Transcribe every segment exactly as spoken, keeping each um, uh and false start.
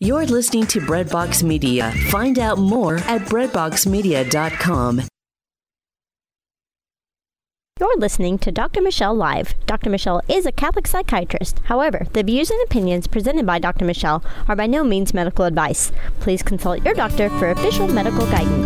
You're listening to Breadbox Media. Find out more at breadbox media dot com. You're listening to Doctor Michelle Live. Doctor Michelle is a Catholic psychiatrist. However, the views and opinions presented by Doctor Michelle are by no means medical advice. Please consult your doctor for official medical guidance.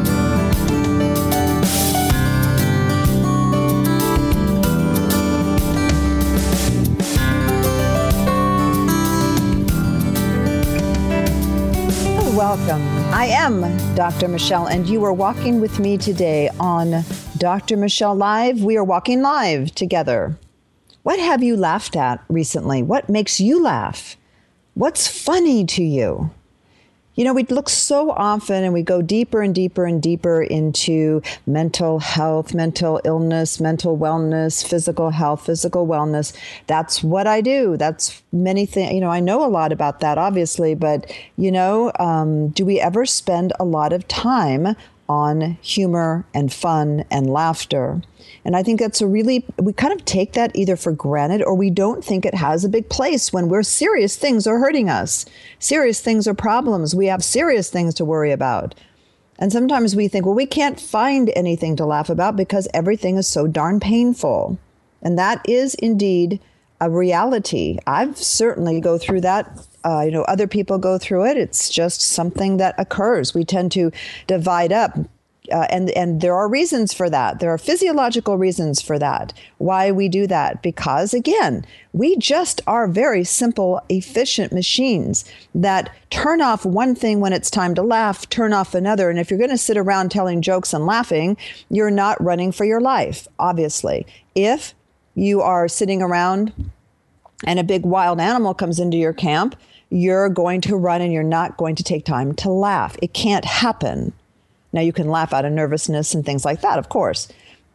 Welcome. I am Doctor Michelle, and you are walking with me today on Doctor Michelle Live. We are walking live together. What have you laughed at recently? What makes you laugh? What's funny to you? You know, we look so often and we go deeper and deeper and deeper into mental health, mental illness, mental wellness, physical health, physical wellness. That's what I do. That's many things. You know, I know a lot about that, obviously, but, you know, um, do we ever spend a lot of time on humor and fun and laughter? And I think that's a really, we kind of take that either for granted or we don't think it has a big place when we're serious things are hurting us. Serious things are problems. We have serious things to worry about. And sometimes we think, well, we can't find anything to laugh about because everything is so darn painful. And that is indeed a reality. I've certainly go through that. Uh, you know, other people go through it. It's just something that occurs. We tend to divide up. Uh, and, and there are reasons for that. There are physiological reasons for that, why we do that. Because, again, we just are very simple, efficient machines that turn off one thing when it's time to laugh, turn off another. And if you're going to sit around telling jokes and laughing, you're not running for your life, obviously. If you are sitting around and a big wild animal comes into your camp, you're going to run and you're not going to take time to laugh. It can't happen. Now, you can laugh out of nervousness and things like that, of course.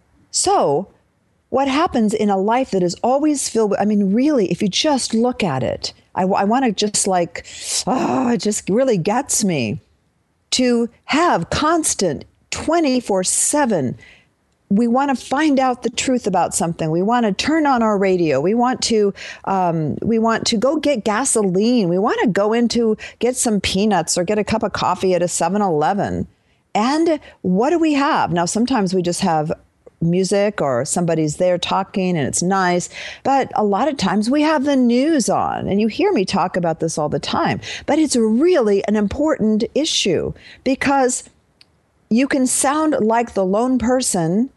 So what happens in a life that is always filled with, I mean, really, if you just look at it, I, I want to just like, oh, it just really gets me to have constant twenty-four seven. We want to find out the truth about something. We want to turn on our radio. We want to um, we want to go get gasoline. We want to go into get some peanuts or get a cup of coffee at a seven eleven. And what do we have? Now, sometimes we just have music or somebody's there talking and it's nice. But a lot of times we have the news on. And you hear me talk about this all the time. But it's really an important issue because you can sound like the lone person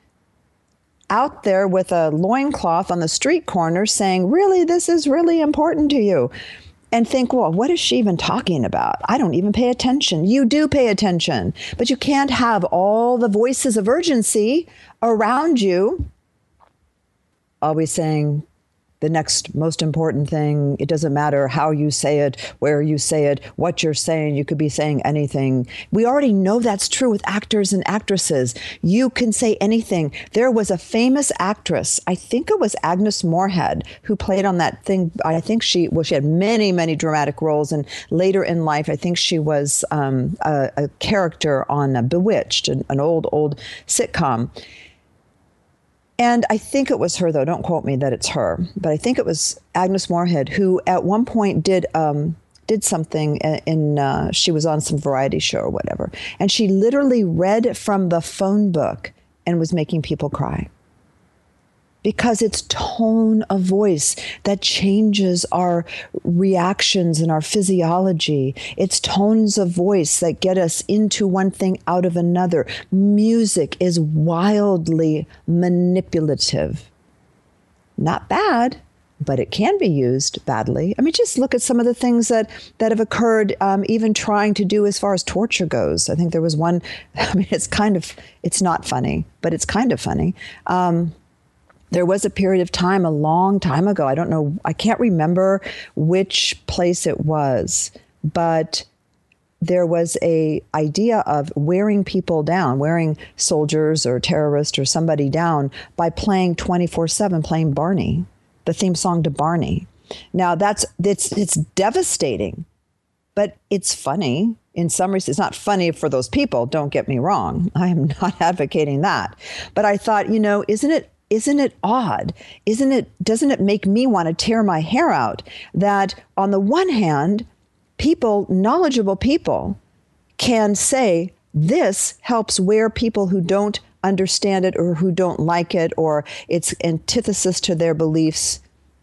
out there with a loincloth on the street corner saying, really, this is really important to you. And think, well, what is she even talking about? I don't even pay attention. You do pay attention, but you can't have all the voices of urgency around you always saying the next most important thing. It doesn't matter how you say it, where you say it, what you're saying. You could be saying anything. We already know that's true with actors and actresses. You can say anything. There was a famous actress, I think it was Agnes Moorehead, who played on that thing. I think she, well, she had many, many dramatic roles. And later in life, I think she was um, a, a character on uh, Bewitched, an, an old, old sitcom. And I think it was her, though. Don't quote me that it's her. But I think it was Agnes Moorehead, who at one point did um, did something in, in uh, she was on some variety show or whatever. And she literally read from the phone book and was making people cry. Because it's tone of voice that changes our reactions and our physiology. It's tones of voice that get us into one thing out of another. Music is wildly manipulative. Not bad, but it can be used badly. I mean, just look at some of the things that, that have occurred, um, even trying to do as far as torture goes. I think there was one, I mean, it's kind of, it's not funny, but it's kind of funny. Um, There was a period of time a long time ago. I don't know. I can't remember which place it was, but there was a idea of wearing people down, wearing soldiers or terrorists or somebody down by playing twenty-four seven, playing Barney, the theme song to Barney. Now that's it's it's devastating, but it's funny. In some respects, it's not funny for those people. Don't get me wrong. I am not advocating that. But I thought, you know, isn't it Isn't it odd? Isn't it, doesn't it make me want to tear my hair out that on the one hand, people, knowledgeable people, can say this helps where people who don't understand it or who don't like it or it's antithesis to their beliefs,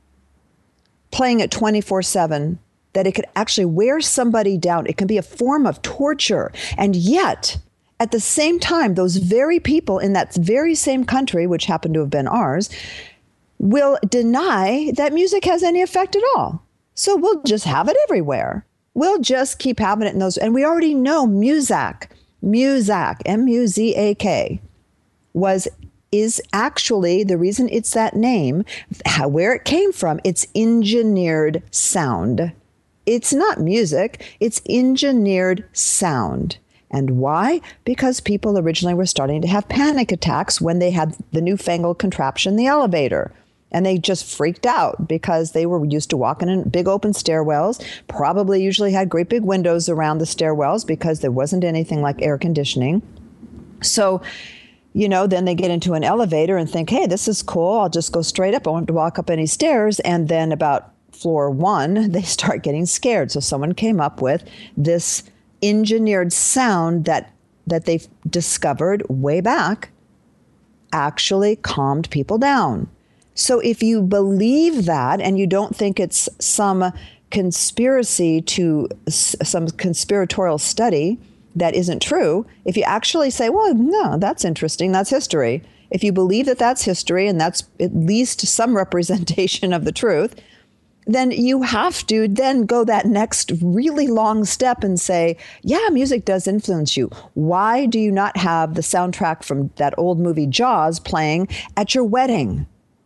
playing it twenty-four seven, that it could actually wear somebody down. It can be a form of torture. And yet, at the same time, those very people in that very same country, which happened to have been ours, will deny that music has any effect at all. So we'll just have it everywhere. We'll just keep having it in those. And we already know Muzak, Muzak, M U Z A K, was, is actually, the reason it's that name, how, where it came from, it's engineered sound. It's not music, it's engineered sound. And why? Because people originally were starting to have panic attacks when they had the newfangled contraption, the elevator. And they just freaked out because they were used to walking in big open stairwells, probably usually had great big windows around the stairwells because there wasn't anything like air conditioning. So, you know, then they get into an elevator and think, hey, this is cool. I'll just go straight up. I won't have to walk up any stairs. And then about floor one, they start getting scared. So someone came up with this engineered sound that that they've discovered way back actually calmed people down. So if you believe that and you don't think it's some conspiracy to some conspiratorial study that isn't true, if you actually say, well, no, that's interesting, that's history. If you believe that that's history and that's at least some representation of the truth, then you have to then go that next really long step and say, yeah, music does influence you. Why do you not have the soundtrack from that old movie Jaws playing at your wedding?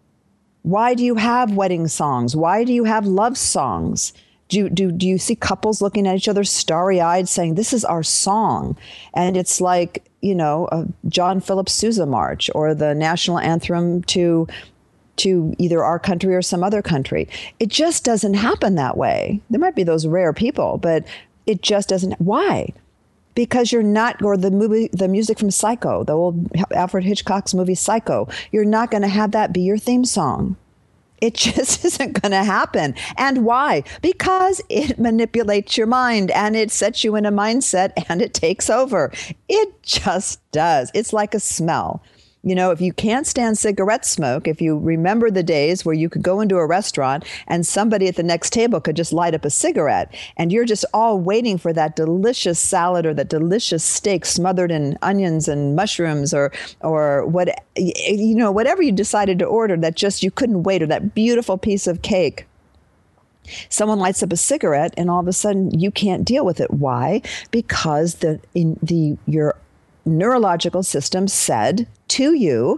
Why do you have wedding songs? Why do you have love songs? Do, do, do you see couples looking at each other starry-eyed saying, this is our song? And it's like, you know, a John Philip Sousa march or the national anthem to to either our country or some other country. It just doesn't happen that way. There might be those rare people, but it just doesn't. Why? Because you're not, or the movie, the music from Psycho, the old Alfred Hitchcock's movie Psycho, you're not going to have that be your theme song. It just isn't going to happen. And why? Because it manipulates your mind and it sets you in a mindset and it takes over. It just does. It's like a smell. You know, if you can't stand cigarette smoke, if you remember the days where you could go into a restaurant and somebody at the next table could just light up a cigarette and you're just all waiting for that delicious salad or that delicious steak smothered in onions and mushrooms or or what, you know, whatever you decided to order that just you couldn't wait, or that beautiful piece of cake. Someone lights up a cigarette and all of a sudden you can't deal with it. Why? Because the in the your neurological system said to you,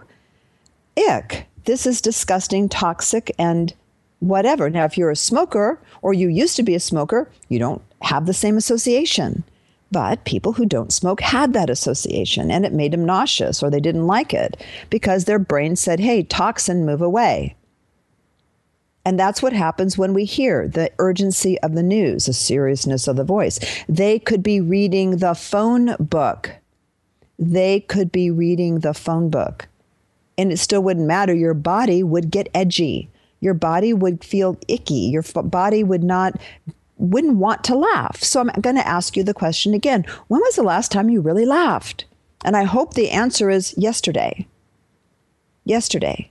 ick, this is disgusting, toxic, and whatever. Now, if you're a smoker or you used to be a smoker, you don't have the same association. But people who don't smoke had that association and it made them nauseous or they didn't like it because their brain said, hey, toxin, move away. And that's what happens when we hear the urgency of the news, the seriousness of the voice. They could be reading the phone book. They could be reading the phone book and it still wouldn't matter. Your body would get edgy. Your body would feel icky. Your f- body would not, wouldn't want to laugh. So I'm going to ask you the question again. When was the last time you really laughed? And I hope the answer is yesterday. Yesterday.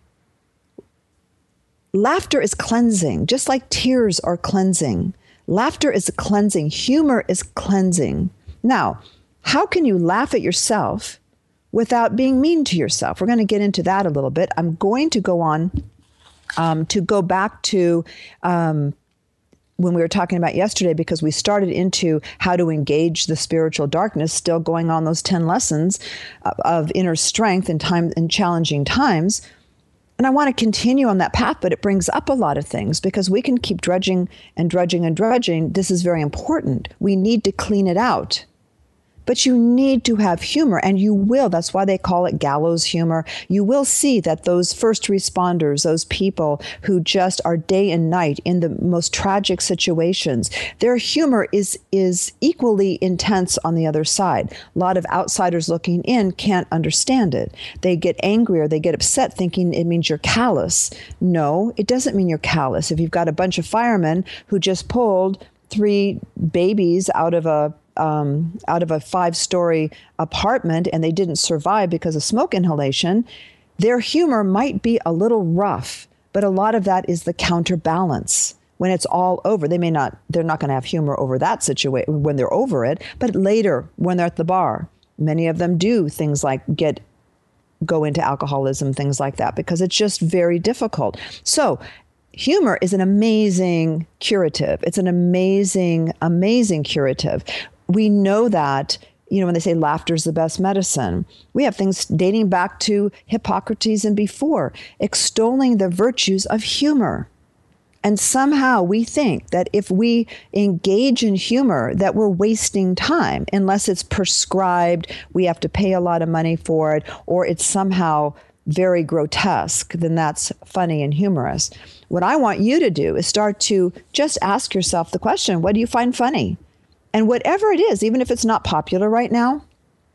Laughter is cleansing, just like tears are cleansing. Laughter is cleansing. Humor is cleansing. Now, how can you laugh at yourself without being mean to yourself? We're going to get into that a little bit. I'm going to go on um, to go back to um, when we were talking about yesterday, because we started into how to engage the spiritual darkness, still going on those ten lessons of, of inner strength in time in challenging times. And I want to continue on that path, but it brings up a lot of things because we can keep drudging and drudging and drudging. This is very important. We need to clean it out. But you need to have humor, and you will. That's why they call it gallows humor. You will see that those first responders, those people who just are day and night in the most tragic situations, their humor is is equally intense on the other side. A lot of outsiders looking in can't understand it. They get angry or they get upset thinking it means you're callous. No, it doesn't mean you're callous. If you've got a bunch of firemen who just pulled three babies out of a um, out of a five-story apartment and they didn't survive because of smoke inhalation, their humor might be a little rough, but a lot of that is the counterbalance. When it's all over, they may not, they're not going to have humor over that situation when they're over it, but later when they're at the bar, many of them do things like get, go into alcoholism, things like that, because it's just very difficult. So humor is an amazing curative. It's an amazing, amazing curative. We know that, you know, when they say laughter is the best medicine, we have things dating back to Hippocrates and before, extolling the virtues of humor. And somehow we think that if we engage in humor, that we're wasting time, unless it's prescribed, we have to pay a lot of money for it, or it's somehow very grotesque, then that's funny and humorous. What I want you to do is start to just ask yourself the question, what do you find funny? And whatever it is, even if it's not popular right now,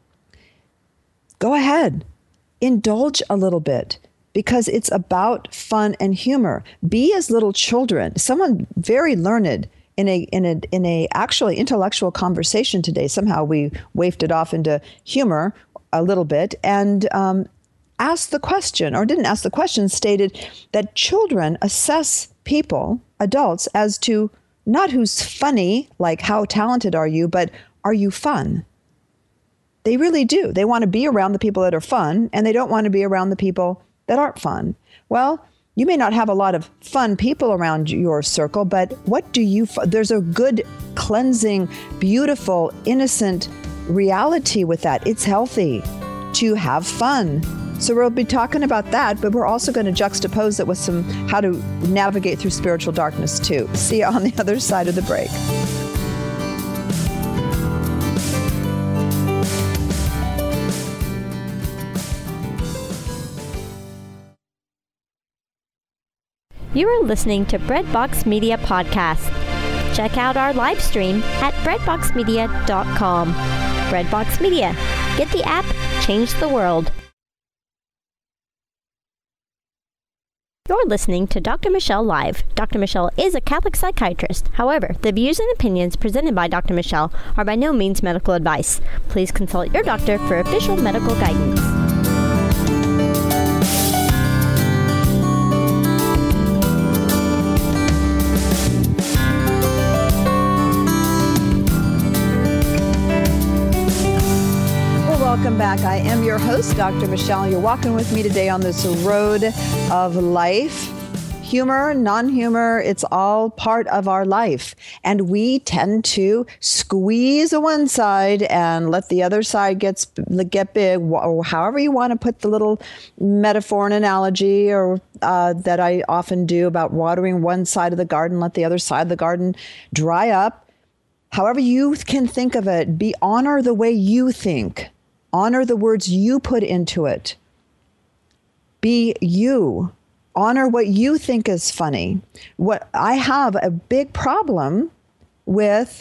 go ahead, indulge a little bit. Because it's about fun and humor. Be as little children. Someone very learned in a in a in a actually intellectual conversation today. Somehow we wafted off into humor a little bit and um, asked the question, or didn't ask the question, stated that children assess people, adults, as to not who's funny, like how talented are you, but are you fun? They really do. They want to be around the people that are fun, and they don't want to be around the people that aren't fun. Well, you may not have a lot of fun people around your circle, but what do you, there's a good, cleansing, beautiful, innocent reality with that. It's healthy to have fun. So we'll be talking about that, but we're also going to juxtapose it with some, how to navigate through spiritual darkness too. See you on the other side of the break. You are listening to Breadbox Media Podcast. Check out our live stream at breadbox media dot com. Breadbox Media. Get the app, change the world. You're listening to Doctor Michelle Live. Doctor Michelle is a Catholic psychiatrist. However, the views and opinions presented by Doctor Michelle are by no means medical advice. Please consult your doctor for official medical guidance. Welcome back. I am your host, Doctor Michelle. You're walking with me today on this road of life. Humor, non-humor, it's all part of our life. And we tend to squeeze one side and let the other side gets, get big, or however you want to put the little metaphor and analogy or uh, that I often do about watering one side of the garden, let the other side of the garden dry up. However you can think of it, be honor the way you think. Honor the words you put into it. Be you. Honor what you think is funny. What I have a big problem with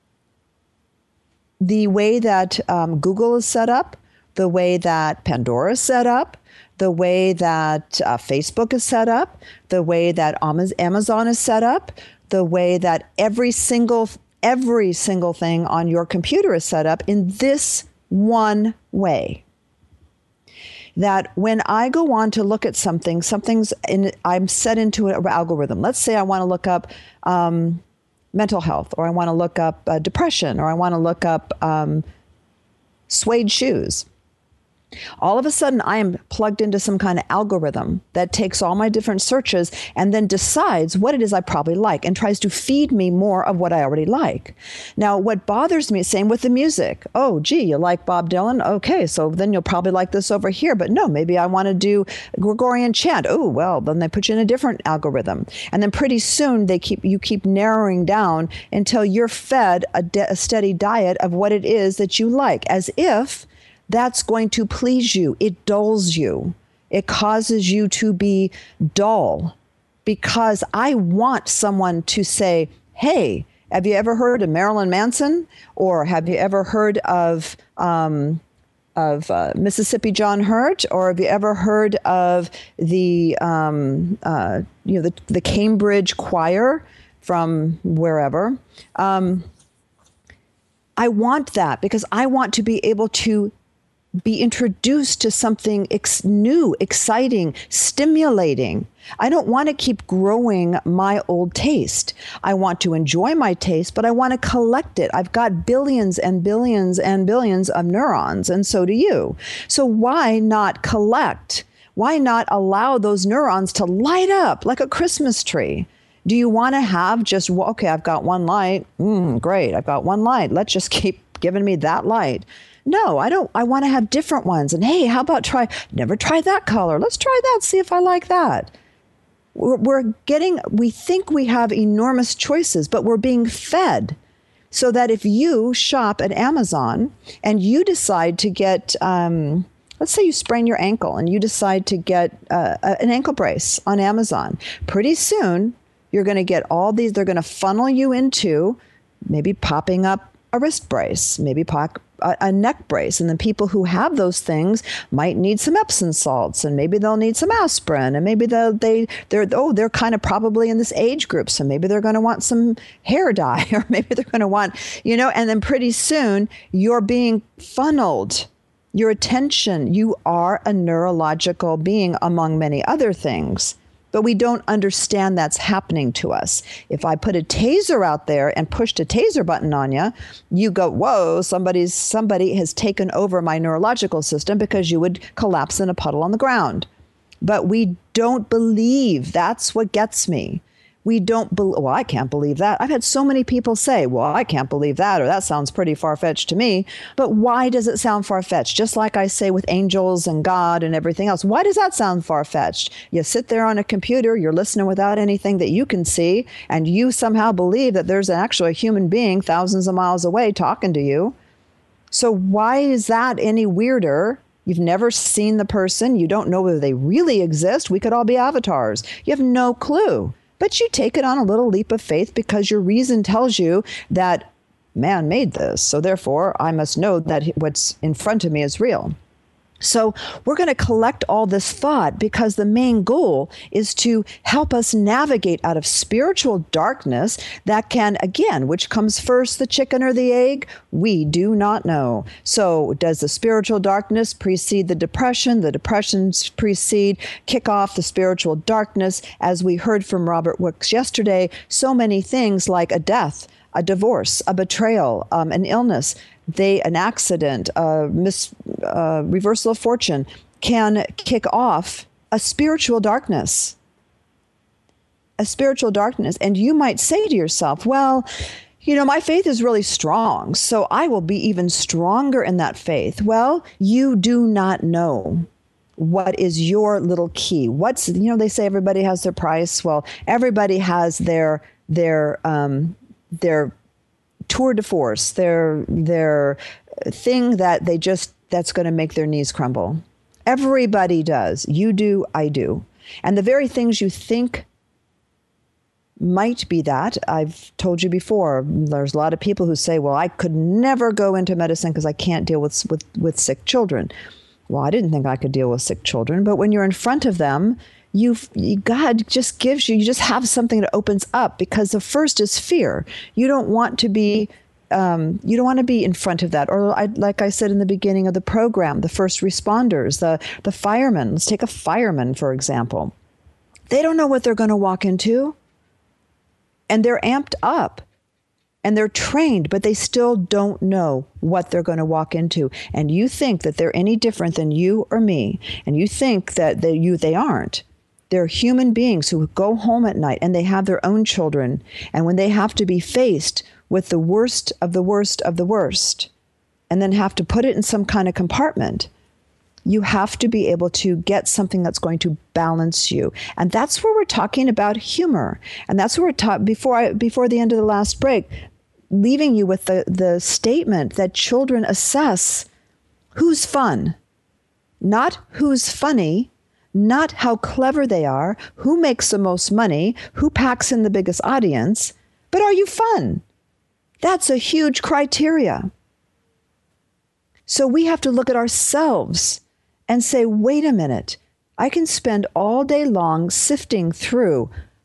the way that um, Google is set up, the way that Pandora is set up, the way that uh, Facebook is set up, the way that Amazon is set up, the way that every single every single thing on your computer is set up in this one way. That when I go on to look at something, something's in, I'm set into an algorithm. Let's say I want to look up um, mental health, or I want to look up uh, depression, or I want to look up um, suede shoes. All of a sudden, I am plugged into some kind of algorithm that takes all my different searches and then decides what it is I probably like and tries to feed me more of what I already like. Now, what bothers me, same with the music. Oh, gee, you like Bob Dylan? Okay, so then you'll probably like this over here. But no, maybe I want to do Gregorian chant. Oh, well, then they put you in a different algorithm. And then pretty soon they keep you keep narrowing down until you're fed a, de- a steady diet of what it is that you like, as if that's going to please you. It dulls you. It causes you to be dull, because I want someone to say, hey, have you ever heard of Marilyn Manson? Or have you ever heard of um, of uh, Mississippi John Hurt? Or have you ever heard of the um, uh, you know the, the Cambridge Choir? from wherever. Um, I want that because I want to be able to be introduced to something ex- new, exciting, stimulating. I don't want to keep growing my old taste. I want to enjoy my taste, but I want to collect it. I've got billions and billions and billions of neurons, and so do you. So why not collect? Why not allow those neurons to light up like a Christmas tree? Do you want to have just, okay, I've got one light. Mm, great, I've got one light. Let's just keep giving me that light. No, I don't. I want to have different ones. And hey, how about try, never tried that color. Let's try that, see if I like that. We're, we're getting, we think we have enormous choices, but we're being fed so that if you shop at Amazon and you decide to get, um, let's say you sprain your ankle and you decide to get uh, an ankle brace on Amazon, pretty soon you're going to get all these, they're going to funnel you into maybe popping up a wrist brace, maybe pop, a, a neck brace. And then people who have those things might need some Epsom salts, and maybe they'll need some aspirin, and maybe they'll, they, they're, oh, they're kind of probably in this age group. So maybe they're going to want some hair dye, or maybe they're going to want, you know, and then pretty soon you're being funneled. Your attention, you are a neurological being among many other things. But we don't understand that's happening to us. If I put a taser out there and pushed a taser button on you, you go, whoa, somebody's somebody has taken over my neurological system, because you would collapse in a puddle on the ground. But we don't believe. That's what gets me. We don't believe, well, I can't believe that. I've had so many people say, well, I can't believe that, or that sounds pretty far-fetched to me. But why does it sound far-fetched? Just like I say with angels and God and everything else. Why does that sound far-fetched? You sit there on a computer, you're listening without anything that you can see, and you somehow believe that there's actually a human being thousands of miles away talking to you. So why is that any weirder? You've never seen the person. You don't know whether they really exist. We could all be avatars. You have no clue. But you take it on a little leap of faith because your reason tells you that man made this. So therefore, I must know that what's in front of me is real. So we're going to collect all this thought because the main goal is to help us navigate out of spiritual darkness that can, again, which comes first, the chicken or the egg? We do not know. So does the spiritual darkness precede the depression? The depressions precede, kick off the spiritual darkness. As we heard from Robert Wicks yesterday, so many things like a death, a divorce, a betrayal, um, an illness, they, an accident, a mis, uh, reversal of fortune can kick off a spiritual darkness, a spiritual darkness. And you might say to yourself, well, you know, my faith is really strong, so I will be even stronger in that faith. Well, you do not know what is your little key. What's, you know, they say everybody has their price. Well, everybody has their, their, um, their tour de force, their their thing that they just, that's going to make their knees crumble. Everybody does. You do, I do. And the very things you think might be that, I've told you before, there's a lot of people who say, well, I could never go into medicine because I can't deal with, with, with sick children. Well, I didn't think I could deal with sick children, but when you're in front of them, You, God just gives you, you just have something that opens up, because the first is fear. You don't want to be, um, you don't want to be in front of that. Or I, like I said in the beginning of the program, the first responders, the, the firemen, let's take a fireman, for example. They don't know what they're going to walk into, and they're amped up and they're trained, but they still don't know what they're going to walk into. And you think that they're any different than you or me. And you think that they, you, they aren't. They're human beings who go home at night and they have their own children. And when they have to be faced with the worst of the worst of the worst, and then have to put it in some kind of compartment, you have to be able to get something that's going to balance you. And that's where we're talking about humor. And that's where we're talking, before I, before the end of the last break, leaving you with the, the statement that children assess who's fun, not who's funny, not how clever they are, who makes the most money, who packs in the biggest audience, but are you fun? That's a huge criteria. So we have to look at ourselves and say, wait a minute, I can spend all day long sifting through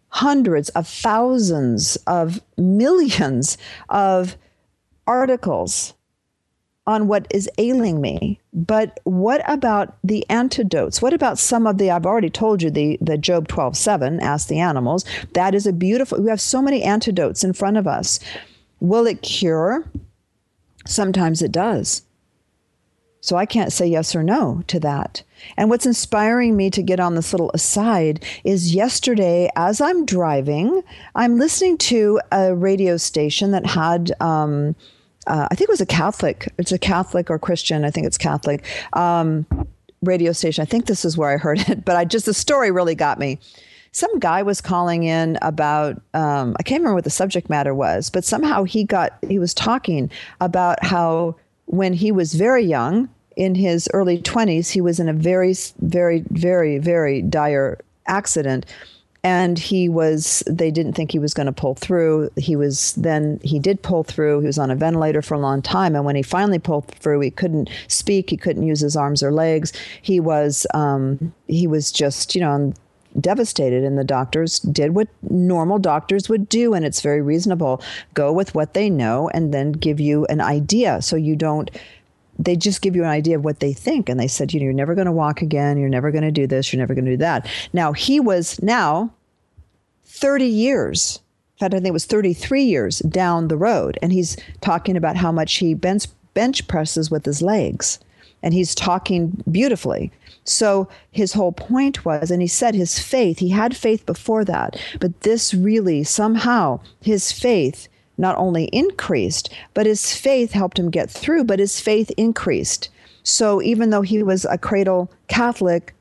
hundreds of thousands of millions of articles on what is ailing me. But what about the antidotes? What about some of the, I've already told you, the, the Job twelve seven, ask the animals. That is a beautiful, we have so many antidotes in front of us. Will it cure? Sometimes it does. So I can't say yes or no to that. And what's inspiring me to get on this little aside is yesterday, as I'm driving, I'm listening to a radio station that had, um, uh, I think it was a Catholic, it's a Catholic or Christian, I think it's Catholic, um, radio station. I think this is where I heard it, but I just, the story really got me. Some guy was calling in about, um, I can't remember what the subject matter was, but somehow he got, he was talking about how when he was very young, in his early twenties, he was in a very, very, very, very dire accident. And he was, they didn't think he was going to pull through. He was, then he did pull through. He was on a ventilator for a long time. And when he finally pulled through, he couldn't speak. He couldn't use his arms or legs. He was, um, he was just, you know, devastated. And the doctors did what normal doctors would do. And it's very reasonable. Go with what they know and then give you an idea. So you don't, they just give you an idea of what they think. And they said, you know, you're never going to walk again. You're never going to do this. You're never going to do that. Now, he was now thirty years. In fact, I think it was thirty-three years down the road. And he's talking about how much he bench, bench presses with his legs. And he's talking beautifully. So his whole point was, and he said his faith, he had faith before that, but this really somehow, his faith not only increased, but his faith helped him get through, but his faith increased. So even though he was a cradle Catholic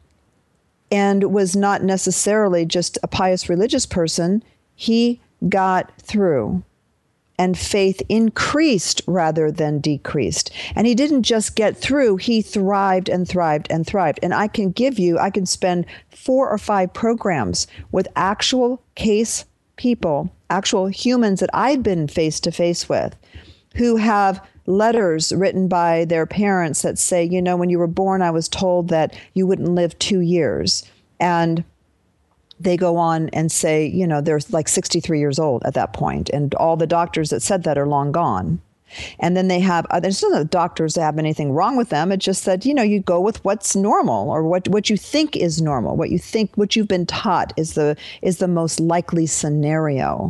and was not necessarily just a pious religious person, he got through. And faith increased rather than decreased. And he didn't just get through, he thrived and thrived and thrived. And I can give you, I can spend four or five programs with actual case people, actual humans that I've been face to face with, who have letters written by their parents that say, you know, when you were born, I was told that you wouldn't live two years. And they go on and say, you know, they're like sixty-three years old at that point, and all the doctors that said that are long gone. And then they have, uh, there's not doctors that have anything wrong with them. It's just that, you know, you go with what's normal or what, what you think is normal, what you think, what you've been taught is the, is the most likely scenario.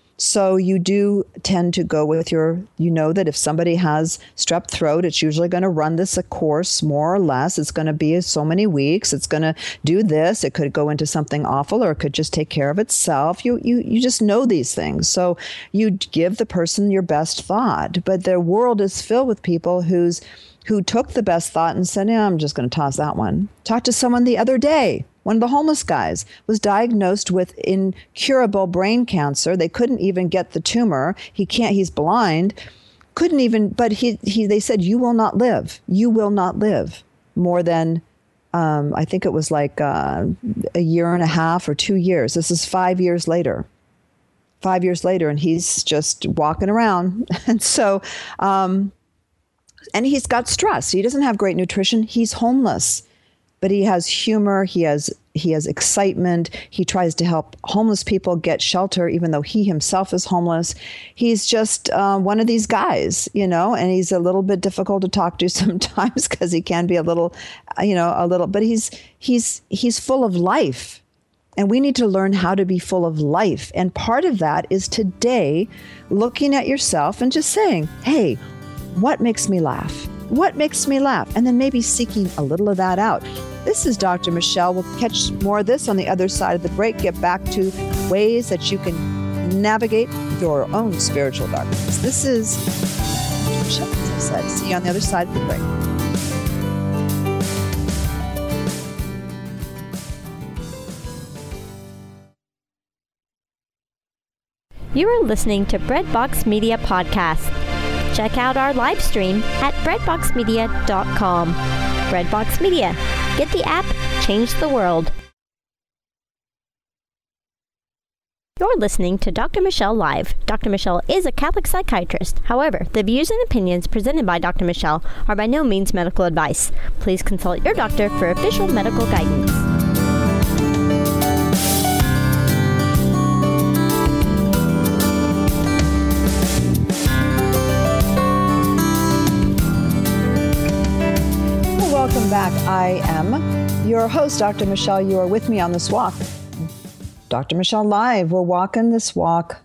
So you do tend to go with your, you know, that if somebody has strep throat, it's usually going to run this a course more or less. It's going to be so many weeks. It's going to do this. It could go into something awful, or it could just take care of itself. You, you, you just know these things. So you give the person your best thought, but their world is filled with people who's, who took the best thought and said, yeah, I'm just going to toss that one. Talked to someone the other day. One of the homeless guys was diagnosed with incurable brain cancer. They couldn't even get the tumor. He can't, he's blind. Couldn't even, but he, he they said, you will not live. You will not live more than, um, I think it was like uh, a year and a half or two years. This is five years later. Five years later, and he's just walking around. And so, um, and he's got stress. He doesn't have great nutrition. He's homeless. But he has humor, he has he has excitement. He tries to help homeless people get shelter, even though he himself is homeless. He's just uh, one of these guys, you know, and he's a little bit difficult to talk to sometimes because he can be a little, you know, a little, but he's he's he's full of life. And we need to learn how to be full of life. And part of that is today looking at yourself and just saying, hey, what makes me laugh? What makes me laugh? And then maybe seeking a little of that out. This is Doctor Michelle. We'll catch more of this on the other side of the break. Get back to ways that you can navigate your own spiritual darkness. This is Doctor Michelle, as I said. See you on the other side of the break. You are listening to Breadbox Media Podcast. Check out our live stream at breadbox media dot com. Breadbox Media. Get the app, change the world. You're listening to Doctor Michelle Live. Doctor Michelle is a Catholic psychiatrist. However, the views and opinions presented by Doctor Michelle are by no means medical advice. Please consult your doctor for official medical guidance. welcome back. I am your host, Doctor Michelle. You are with me on this walk. Doctor Michelle Live. We're walking this walk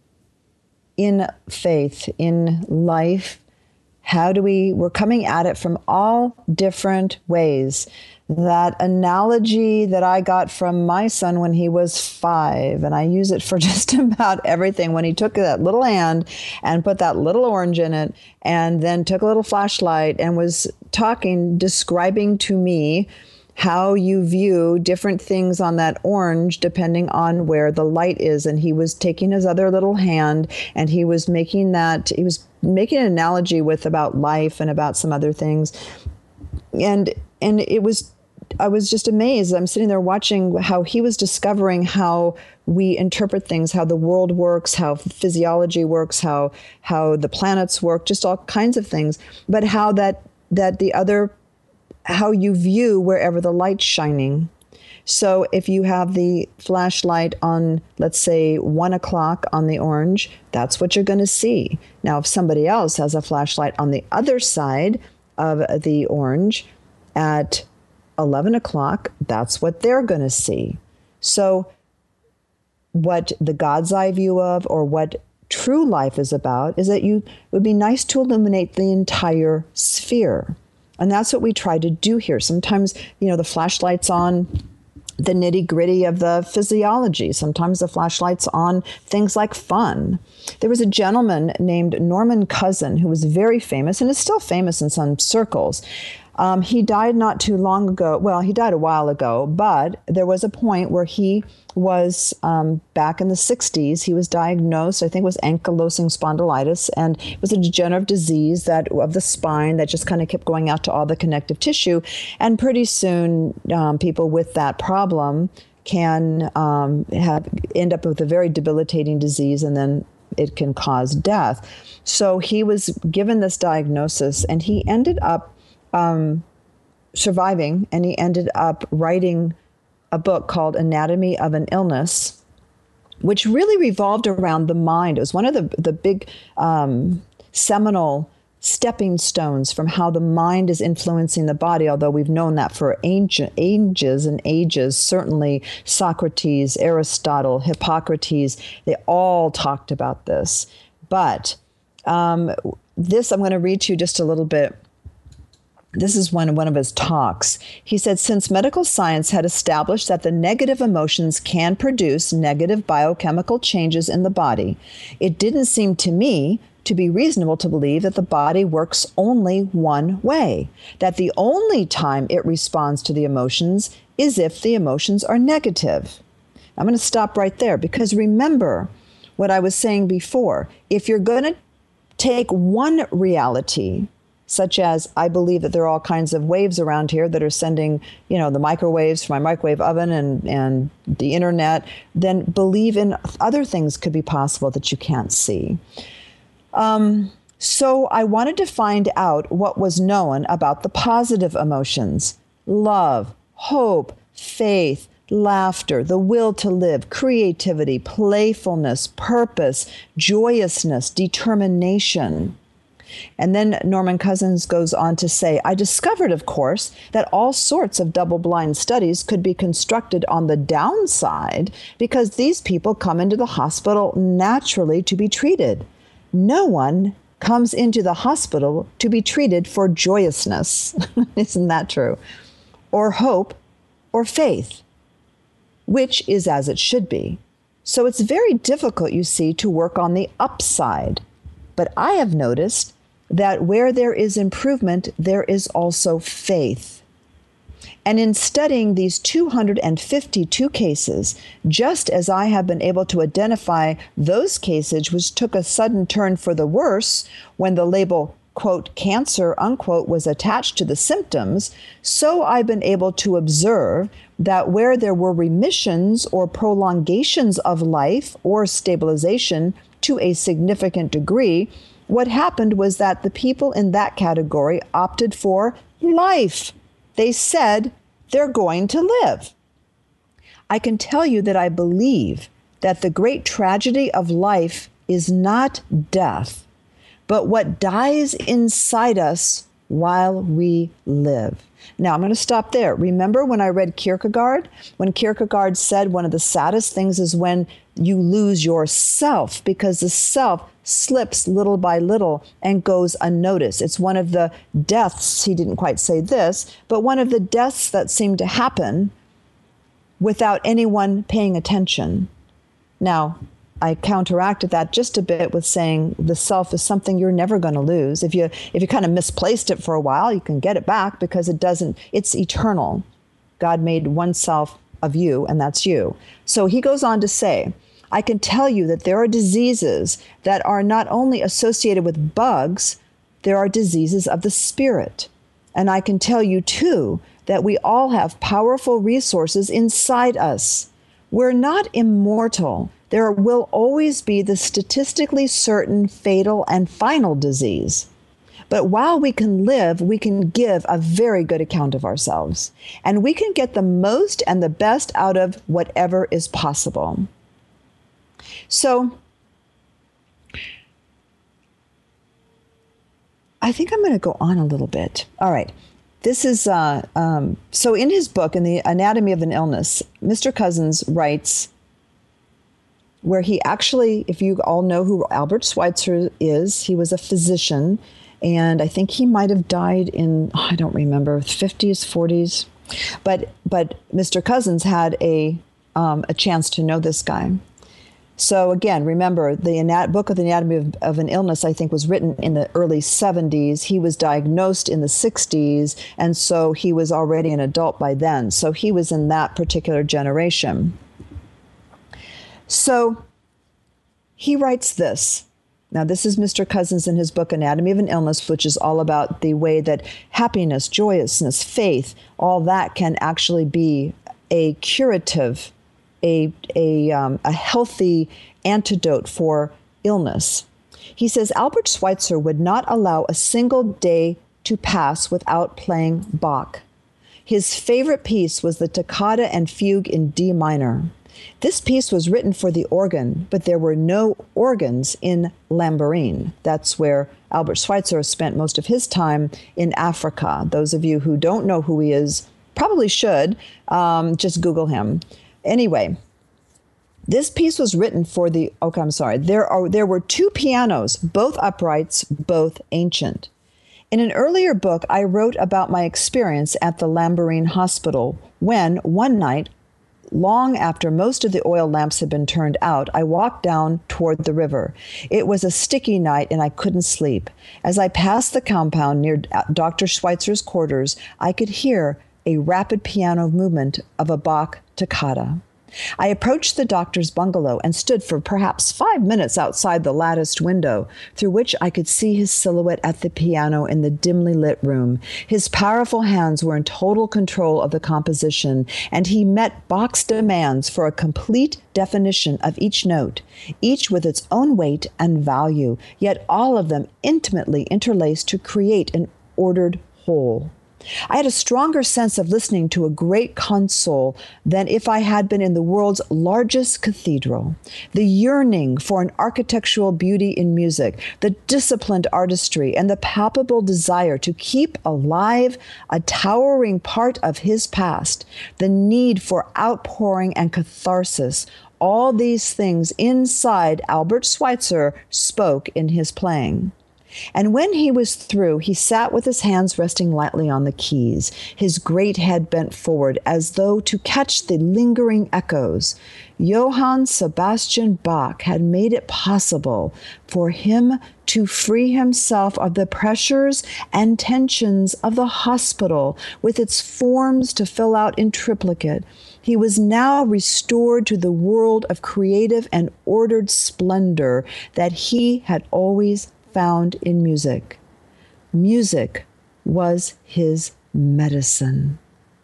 in faith, in life. How do we, we're coming at it from all different ways. That analogy that I got from my son when he was five, and I use it for just about everything, when he took that little hand and put that little orange in it, and then took a little flashlight and was talking, describing to me how you view different things on that orange depending on where the light is. And he was taking his other little hand and he was making that, he was making an analogy with about life and about some other things. And and it was, I was just amazed. I'm sitting there watching how he was discovering how we interpret things, how the world works, how physiology works, how how the planets work, just all kinds of things. But how that that the other, how you view wherever the light's shining. So if you have the flashlight on, let's say, one o'clock on the orange, that's what you're going to see. Now, if somebody else has a flashlight on the other side of the orange at eleven o'clock, that's what they're going to see. So what the God's eye view of, or what true life is about, is that you, it would be nice to illuminate the entire sphere. And that's what we try to do here. Sometimes, you know, the flashlight's on the nitty gritty of the physiology. Sometimes the flashlight's on things like fun. There was a gentleman named Norman Cousin who was very famous and is still famous in some circles. Um, he died not too long ago. Well, he died a while ago, but there was a point where he was um, back in the sixties. He was diagnosed, I think it was ankylosing spondylitis, and it was a degenerative disease that of the spine that just kind of kept going out to all the connective tissue. And pretty soon, um, people with that problem can um, have end up with a very debilitating disease, and then it can cause death. So he was given this diagnosis, and he ended up Um, surviving, and he ended up writing a book called Anatomy of an Illness, which really revolved around the mind. It was one of the, the big um, seminal stepping stones from how the mind is influencing the body, although we've known that for ancient ages and ages. Certainly Socrates, Aristotle, Hippocrates, they all talked about this. But um, this, I'm going to read to you just a little bit. This is one, one of his talks. He said, since medical science had established that the negative emotions can produce negative biochemical changes in the body, it didn't seem to me to be reasonable to believe that the body works only one way, that the only time it responds to the emotions is if the emotions are negative. I'm going to stop right there, because remember what I was saying before. If you're going to take one reality, such as I believe that there are all kinds of waves around here that are sending, you know, the microwaves from my microwave oven and, and the internet, then believe in other things could be possible that you can't see. Um, so I wanted to find out what was known about the positive emotions: love, hope, faith, laughter, the will to live, creativity, playfulness, purpose, joyousness, determination. And then Norman Cousins goes on to say, I discovered, of course, that all sorts of double-blind studies could be constructed on the downside because these people come into the hospital naturally to be treated. No one comes into the hospital to be treated for joyousness. Isn't that true? Or hope or faith, which is as it should be. So it's very difficult, you see, to work on the upside. But I have noticed that where there is improvement, there is also faith. And in studying these two hundred fifty-two cases, just as I have been able to identify those cases which took a sudden turn for the worse when the label, quote, cancer, unquote, was attached to the symptoms, so I've been able to observe that where there were remissions or prolongations of life or stabilization to a significant degree, what happened was that the people in that category opted for life. They said they're going to live. I can tell you that I believe that the great tragedy of life is not death, but what dies inside us while we live. Now, I'm going to stop there. Remember when I read Kierkegaard? When Kierkegaard said one of the saddest things is when you lose yourself, because the self slips little by little and goes unnoticed. It's one of the deaths, he didn't quite say this, but one of the deaths that seem to happen without anyone paying attention. Now, I counteracted that just a bit with saying the self is something you're never going to lose. If you if you kind of misplaced it for a while, you can get it back because it doesn't, it's eternal. God made one self of you, and that's you. So he goes on to say, I can tell you that there are diseases that are not only associated with bugs, there are diseases of the spirit. And I can tell you, too, that we all have powerful resources inside us. We're not immortal. There will always be the statistically certain fatal and final disease. But while we can live, we can give a very good account of ourselves. And we can get the most and the best out of whatever is possible. So I think I'm going to go on a little bit. All right. This is, uh, um, so in his book, in The Anatomy of an Illness, Mister Cousins writes, where he actually, if you all know who Albert Schweitzer is, he was a physician, and I think he might have died in, I don't remember, fifties, forties. But but Mister Cousins had a um, a chance to know this guy. So again, remember, the anat- book of the Anatomy of, of an Illness, I think, was written in the early seventies. He was diagnosed in the sixties, and so he was already an adult by then. So he was in that particular generation. So he writes this. Now, this is Mister Cousins in his book, Anatomy of an Illness, which is all about the way that happiness, joyousness, faith, all that can actually be a curative, a, a, um, a healthy antidote for illness. He says, Albert Schweitzer would not allow a single day to pass without playing Bach. His favorite piece was the Toccata and Fugue in D minor. This piece was written for the organ, but there were no organs in Lambarene. That's where Albert Schweitzer spent most of his time in Africa. Those of you who don't know who he is probably should. Um, just Google him. Anyway, this piece was written for the, okay, I'm sorry. There are there were two pianos, both uprights, both ancient. In an earlier book, I wrote about my experience at the Lambarene Hospital when, one night, long after most of the oil lamps had been turned out, I walked down toward the river. It was a sticky night and I couldn't sleep. As I passed the compound near Doctor Schweitzer's quarters, I could hear a rapid piano movement of a Bach toccata. I approached the doctor's bungalow and stood for perhaps five minutes outside the latticed window, through which I could see his silhouette at the piano in the dimly lit room. His powerful hands were in total control of the composition, and he met Bach's demands for a complete definition of each note, each with its own weight and value, yet all of them intimately interlaced to create an ordered whole. I had a stronger sense of listening to a great console than if I had been in the world's largest cathedral. The yearning for an architectural beauty in music, the disciplined artistry, and the palpable desire to keep alive a towering part of his past, the need for outpouring and catharsis, all these things inside Albert Schweitzer spoke in his playing. And when he was through, he sat with his hands resting lightly on the keys, his great head bent forward as though to catch the lingering echoes. Johann Sebastian Bach had made it possible for him to free himself of the pressures and tensions of the hospital with its forms to fill out in triplicate. He was now restored to the world of creative and ordered splendor that he had always found in music. Music was his medicine.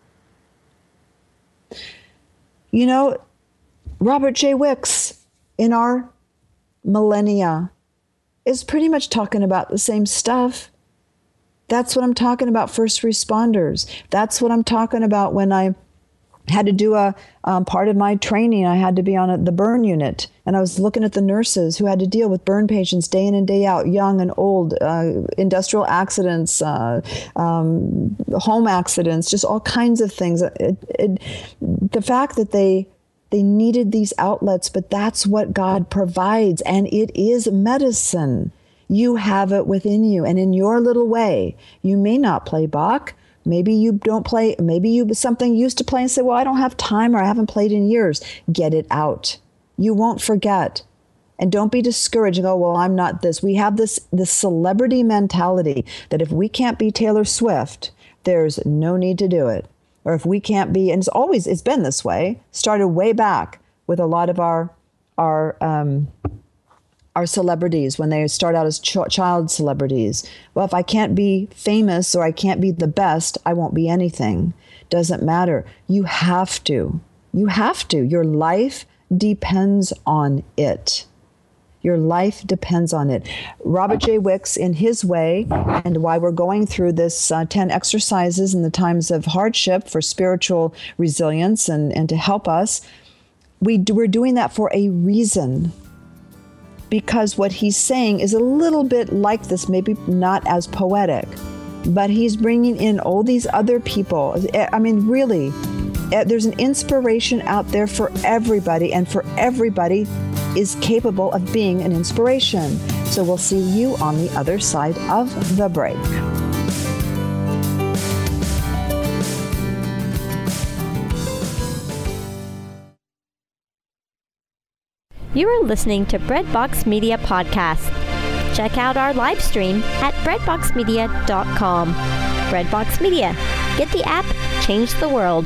You know, Robert J. Wicks in our millennia is pretty much talking about the same stuff. That's what I'm talking about, first responders. That's what I'm talking about when I had to do a um, part of my training. I had to be on a, the burn unit, and I was looking at the nurses who had to deal with burn patients day in and day out, young and old, uh, industrial accidents, uh, um, home accidents, just all kinds of things. It, it, the fact that they they needed these outlets, but that's what God provides, and it is medicine. You have it within you, and in your little way. You may not play Bach. Maybe you don't play, maybe you something you used to play and say, well, I don't have time, or I haven't played in years. Get it out. You won't forget. And don't be discouraged and go, well, I'm not this. We have this, this celebrity mentality that if we can't be Taylor Swift, there's no need to do it. Or if we can't be, and it's always, it's been this way, started way back with a lot of our, our, um, our celebrities when they start out as ch- child celebrities. Well, if I can't be famous or I can't be the best, I won't be anything. Doesn't matter. You have to. You have to. Your life depends on it. Your life depends on it. Robert J. Wicks, in his way, and why we're going through this uh, ten exercises in the times of hardship for spiritual resilience and, and to help us, we do, we're doing that for a reason. Because what he's saying is a little bit like this, maybe not as poetic, but he's bringing in all these other people. I mean, really, there's an inspiration out there for everybody, and for everybody is capable of being an inspiration. So we'll see you on the other side of the break. You are listening to Breadbox Media Podcast. Check out our live stream at breadbox media dot com. Breadbox Media. Get the app, change the world.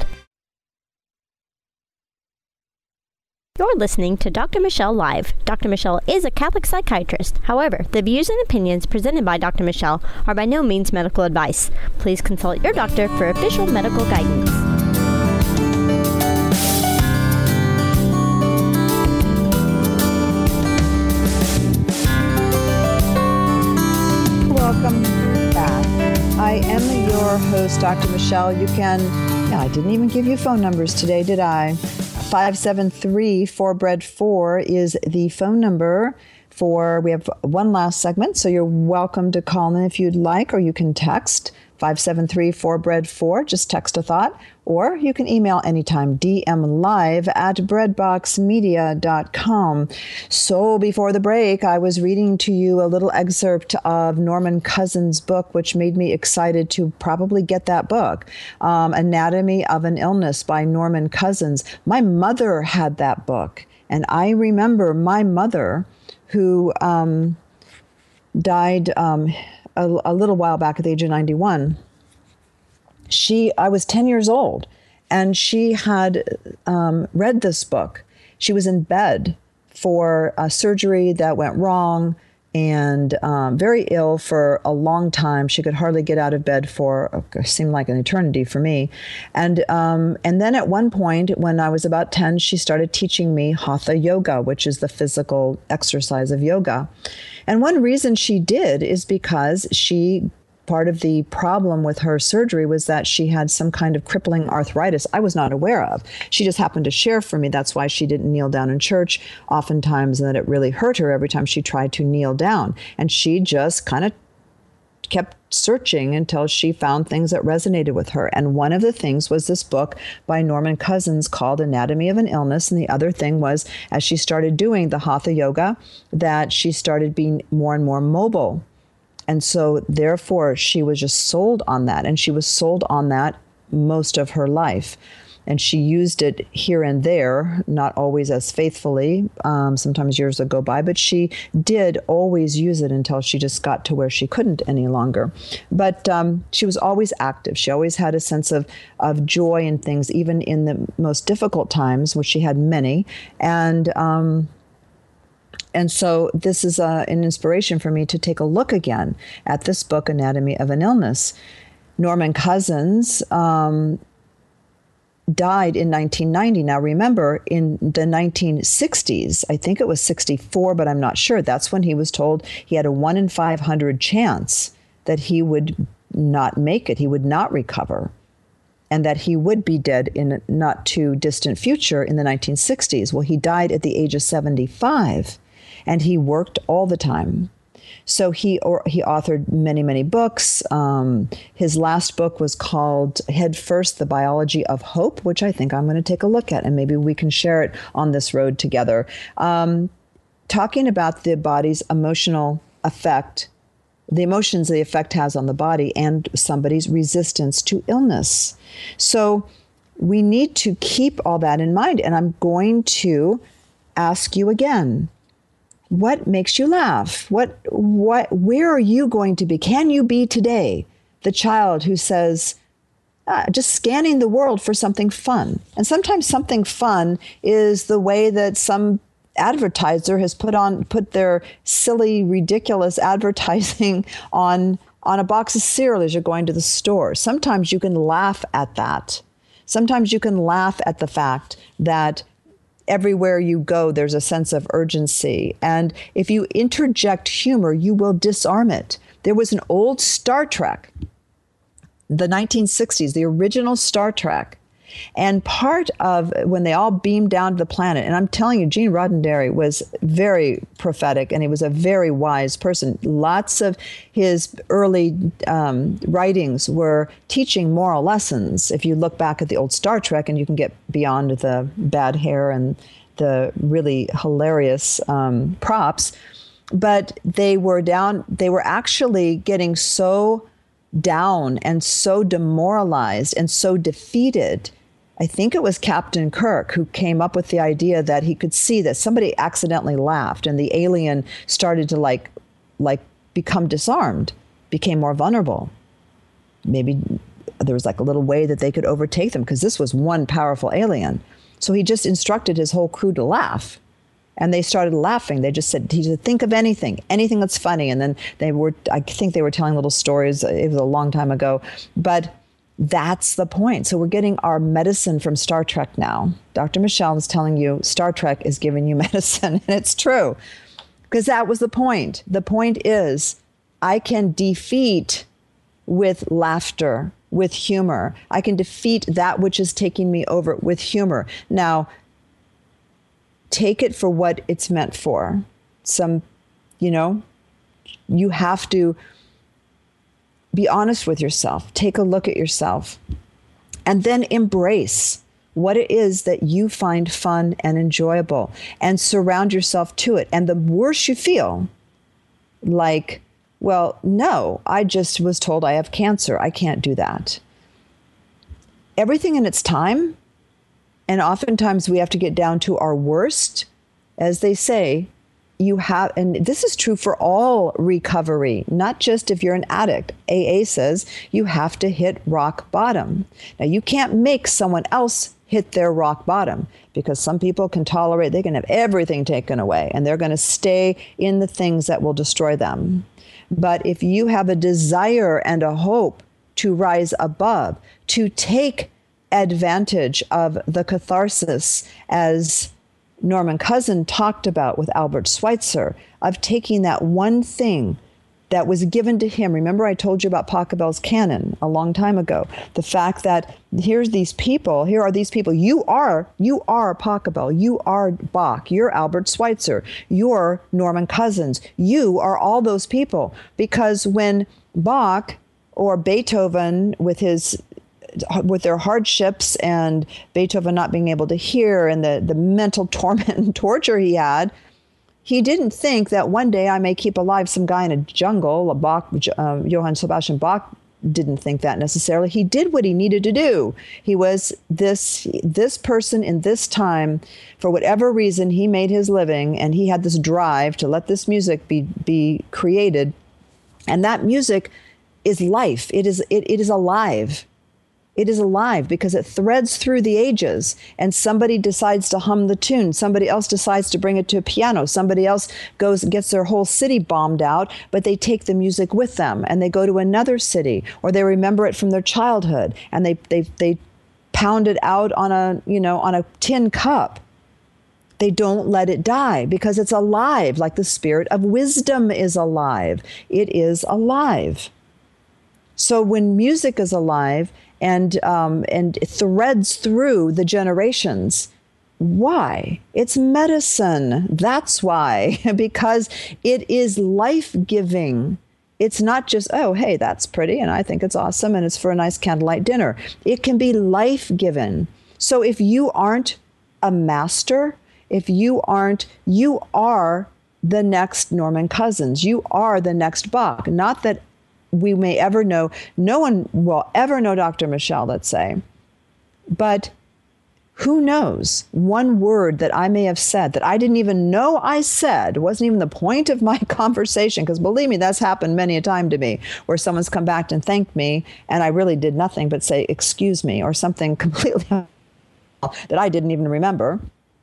You're listening to Doctor Michelle Live. Doctor Michelle is a Catholic psychiatrist. However, the views and opinions presented by Doctor Michelle are by no means medical advice. Please consult your doctor for official medical guidance. Welcome back. I am your host, Doctor Michelle. You can, yeah, I didn't even give you phone numbers today, did I? five seven three, four bread four is the phone number for, we have one last segment, so you're welcome to call in if you'd like, or you can text five seven three, four bread four, just text a thought, or you can email anytime, D M live at breadbox media dot com. So before the break, I was reading to you a little excerpt of Norman Cousins' book, which made me excited to probably get that book, um, Anatomy of an Illness by Norman Cousins. My mother had that book, and I remember my mother, who um, died um, a, a little while back at the age of ninety-one. She, I was ten years old, and she had um, read this book. She was in bed for a surgery that went wrong, and um, very ill for a long time. She could hardly get out of bed for, it seemed like an eternity for me. And um, and then at one point, when I was about ten, she started teaching me Hatha Yoga, which is the physical exercise of yoga. And one reason she did is because she part of the problem with her surgery was that she had some kind of crippling arthritis I was not aware of. She just happened to share for me. That's why she didn't kneel down in church oftentimes, and that it really hurt her every time she tried to kneel down. And she just kind of kept searching until she found things that resonated with her. And one of the things was this book by Norman Cousins called Anatomy of an Illness. And the other thing was, as she started doing the Hatha Yoga, that she started being more and more mobile. And so therefore, she was just sold on that. And she was sold on that most of her life. And she used it here and there, not always as faithfully. Um, sometimes years would go by, but she did always use it until she just got to where she couldn't any longer. But um, she was always active. She always had a sense of, of joy in things, even in the most difficult times, which she had many. And um, And so this is uh, an inspiration for me to take a look again at this book, Anatomy of an Illness. Norman Cousins um, died in nineteen ninety. Now, remember, in the nineteen sixties, I think it was sixty-four, but I'm not sure. That's when he was told he had a one in five hundred chance that he would not make it. He would not recover. and that he would be dead in a not too distant future in the nineteen sixties. Well, he died at the age of seventy-five, and he worked all the time. So he or he authored many, many books. Um, his last book was called Head First, The Biology of Hope, which I think I'm going to take a look at, and maybe we can share it on this road together. Um, talking about the body's emotional effect, the emotions the effect has on the body and somebody's resistance to illness. So we need to keep all that in mind. And I'm going to ask you again, what makes you laugh? What, what, where are you going to be? Can you be today the child who says, ah, just scanning the world for something fun? And sometimes something fun is the way that some advertiser has put on put their silly, ridiculous advertising on on a box of cereal as you're going to the store. Sometimes you can laugh at that. Sometimes you can laugh at the fact that everywhere you go, there's a sense of urgency. And if you interject humor, you will disarm it. There was an old Star Trek, the nineteen sixties, the original Star Trek. And part of when they all beamed down to the planet, and I'm telling you, Gene Roddenberry was very prophetic, and he was a very wise person. Lots of his early um, writings were teaching moral lessons. If you look back at the old Star Trek, and you can get beyond the bad hair and the really hilarious um, props, but they were down, they were actually getting so down and so demoralized and so defeated. I think it was Captain Kirk who came up with the idea that he could see that somebody accidentally laughed, and the alien started to like, like become disarmed, became more vulnerable. Maybe there was like a little way that they could overtake them, because this was one powerful alien. So he just instructed his whole crew to laugh. And they started laughing. They just said, he said, think of anything, anything that's funny. And then they were, I think they were telling little stories. It was a long time ago. But that's the point. So we're getting our medicine from Star Trek now. Doctor Michelle is telling you Star Trek is giving you medicine. And it's true, because that was the point. The point is, I can defeat with laughter, with humor. I can defeat that which is taking me over with humor. Now, take it for what it's meant for. Some, you know, you have to be honest with yourself. Take a look at yourself, and then embrace what it is that you find fun and enjoyable, and surround yourself to it. And the worse you feel, like, well, no, I just was told I have cancer, I can't do that. Everything in its time. And oftentimes we have to get down to our worst. As they say, you have, and this is true for all recovery, not just if you're an addict. A A says you have to hit rock bottom. Now, you can't make someone else hit their rock bottom, because some people can tolerate, they can have everything taken away, and they're going to stay in the things that will destroy them. But if you have a desire and a hope to rise above, to take advantage of the catharsis, as Norman Cousin talked about with Albert Schweitzer, of taking that one thing that was given to him. Remember, I told you about Pachelbel's canon a long time ago. The fact that here's these people, here are these people. You are, you are Pachelbel, you are Bach, you're Albert Schweitzer, you're Norman Cousins, you are all those people. Because when Bach or Beethoven, with his with their hardships and Beethoven not being able to hear and the, the mental torment and torture he had, he didn't think that one day I may keep alive some guy in a jungle. A Bach, uh, Johann Sebastian Bach didn't think that necessarily. He did what he needed to do. He was this, this person in this time. For whatever reason, he made his living, and he had this drive to let this music be, be created. And that music is life. It is, it, it is alive. It is alive because it threads through the ages, and somebody decides to hum the tune. Somebody else decides to bring it to a piano. Somebody else goes and gets their whole city bombed out, but they take the music with them, and they go to another city, or they remember it from their childhood, and they they they pound it out on a, you know, on a tin cup. They don't let it die because it's alive, like the spirit of wisdom is alive. It is alive. So when music is alive and um, and threads through the generations, why? It's medicine. That's why, because it is life-giving. It's not just, oh, hey, that's pretty, and I think it's awesome, and it's for a nice candlelight dinner. It can be life-given. So if you aren't a master, if you aren't, you are the next Norman Cousins. You are the next Bach. Not that we may ever know, no one will ever know Doctor Michelle, let's say, but who knows? One word that I may have said that I didn't even know I said, wasn't even the point of my conversation, because believe me, that's happened many a time to me, where someone's come back and thanked me, and I really did nothing but say, excuse me, or something completely that I didn't even remember.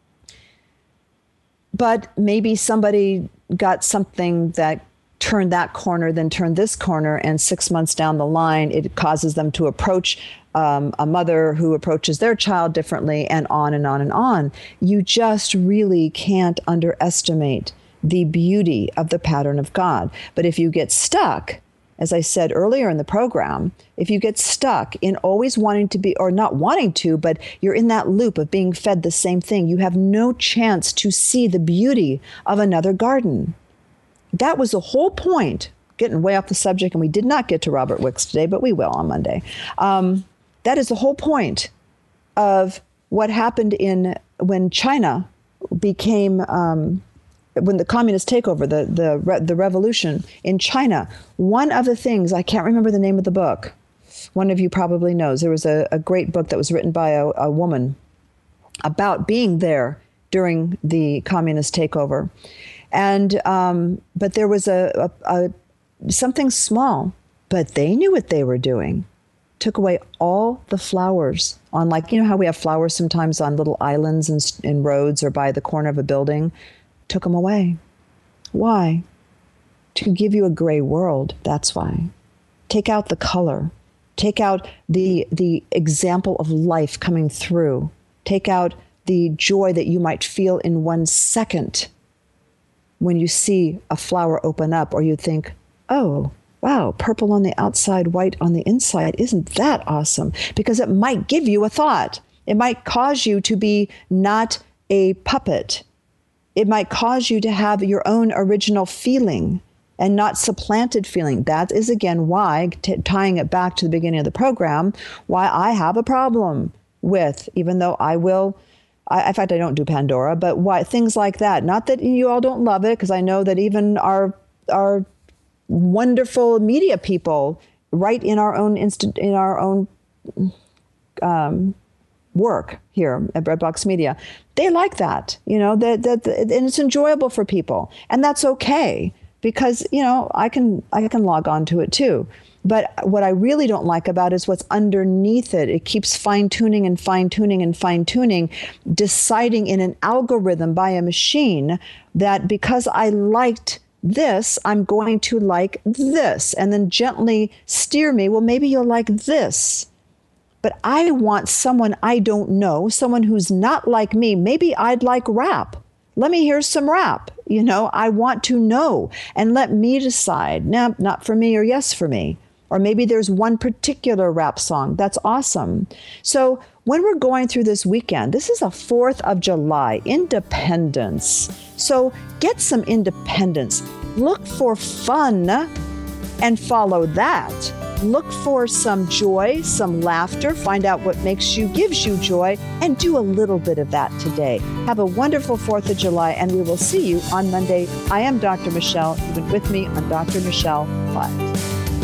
But maybe somebody got something that turned that corner, then turned this corner, and six months down the line, it causes them to approach Um, a mother who approaches their child differently, and on and on and on. You just really can't underestimate the beauty of the pattern of God. But if you get stuck, as I said earlier in the program, if you get stuck in always wanting to be, or not wanting to, but you're in that loop of being fed the same thing, you have no chance to see the beauty of another garden. That was the whole point, getting way off the subject, and we did not get to Robert Wicks today, but we will on Monday. Um, That is the whole point of what happened in when China became, um, when the communist takeover, the the re- the revolution in China. One of the things, I can't remember the name of the book. One of you probably knows. There was a, a great book that was written by a, a woman about being there during the communist takeover, and um, but there was a, a, a something small, but they knew what they were doing. Took away all the flowers on, like, you know how we have flowers sometimes on little islands and in roads or by the corner of a building? Took them away. Why? To give you a gray world. That's why. Take out the color. Take out the the example of life coming through. Take out the joy that you might feel in one second when you see a flower open up, or you think, oh, wow, purple on the outside, white on the inside. Isn't that awesome? Because it might give you a thought. It might cause you to be not a puppet. It might cause you to have your own original feeling and not supplanted feeling. That is, again, why, t- tying it back to the beginning of the program, why I have a problem with, even though I will, I, in fact, I don't do Pandora, but why things like that. Not that you all don't love it, because I know that even our our wonderful media people, right in our own instant, in our own um, work here at Breadbox Media, they like that, you know, that that and it's enjoyable for people, and that's okay, because, you know, I can I can log on to it too. But what I really don't like about it is what's underneath it. It keeps fine tuning and fine tuning and fine tuning, deciding in an algorithm by a machine that because I liked this, I'm going to like this, and then gently steer me. Well, maybe you'll like this. But I want someone I don't know, someone who's not like me. Maybe I'd like rap. Let me hear some rap. You know, I want to know, and let me decide. Now, not for me or yes for me. Or maybe there's one particular rap song. That's awesome. So when we're going through this weekend, this is a fourth of July, Independence. So get some independence. Look for fun and follow that. Look for some joy, some laughter. Find out what makes you, gives you joy, and do a little bit of that today. Have a wonderful fourth of July, and we will see you on Monday. I am Doctor Michelle. You've been with me on Doctor Michelle Live.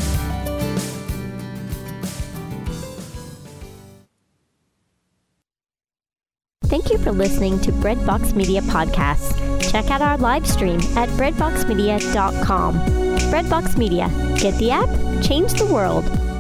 Thank you for listening to Breadbox Media Podcasts. Check out our live stream at breadbox media dot com. Breadbox Media. Get the app, change the world.